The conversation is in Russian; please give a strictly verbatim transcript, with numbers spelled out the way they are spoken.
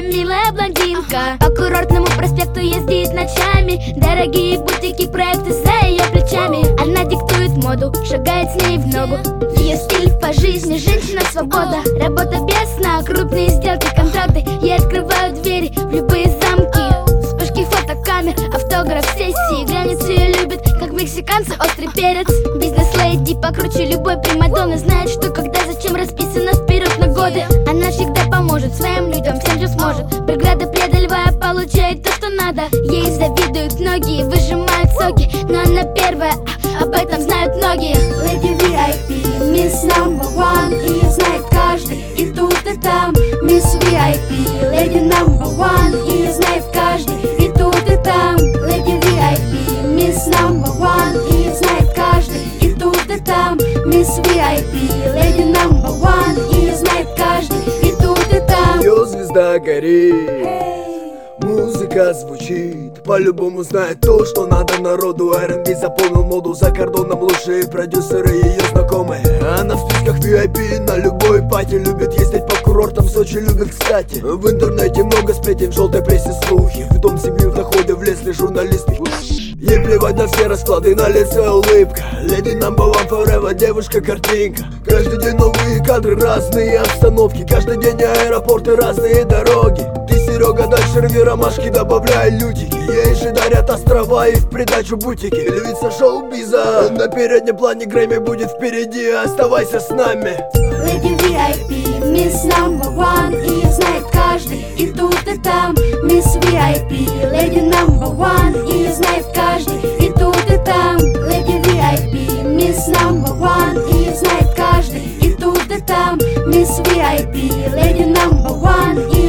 милая блондинка. По курортному проспекту ездит ночами. Дорогие бутики, проекты за ее плечами. Она диктует моду, шагает с ней в ногу. Ее стиль по жизни, женщина свобода. Работа без сна, крупные сделки, контракты. Ей открывают двери в любые замки. Вспышки фотокамер, автограф сессии. Глянец ее любит, как мексиканцы, острый перец. Бизнес-леди покруче любой примадонны. Знает, что когда, зачем, расписано вперед на годы. Она всегда поможет своим людям, всем, что сможет. Преграды преодолевая, получает то, что надо. Ей завидуют многие, выжимают соки. Но она первая, об этом знают многие. Lady ви ай пи, Miss Number One. Ее знает каждый, и тут, и там. Miss ви ай пи, Lady Number One. Ее знает каждый, и тут, и там. Lady ви ай пи, Miss Number One. Ее знает каждый, и тут, и там. Miss ви ай пи, Lady Number One. Ее знает каждый, и тут, и там. Ее звезда горит, музыка звучит, по-любому знает то, что надо народу. эр энд би заполнил моду, за кордоном лучшие продюсеры ее знакомые. Она в списках ви ай пи на любой пати. Любит ездить по курортам, в Сочи любит, кстати. В интернете много сплетен, в желтой прессе слухи. В дом семьи в доходе влезли журналисты. Ей плевать на все расклады, на лице улыбка. Lady number one forever, девушка-картинка. Каждый день новые кадры, разные обстановки. Каждый день аэропорты, разные дороги. Ты, Серега, дальше рви ромашки, добавляй лютики. Ей же дарят острова и в придачу бутики. Львица шоу-биза, на переднем плане Грэмми будет впереди. Оставайся с нами. Lady ви ай пи, Miss Number One. Ее знает каждый, и тут, и там. Miss ви ай пи, Lady Number One. Ее знает каждый, и тут, и там. Lady ви ай пи, Miss Number One. Ее знает каждый, и тут, и там. Miss ви ай пи, Lady Number One.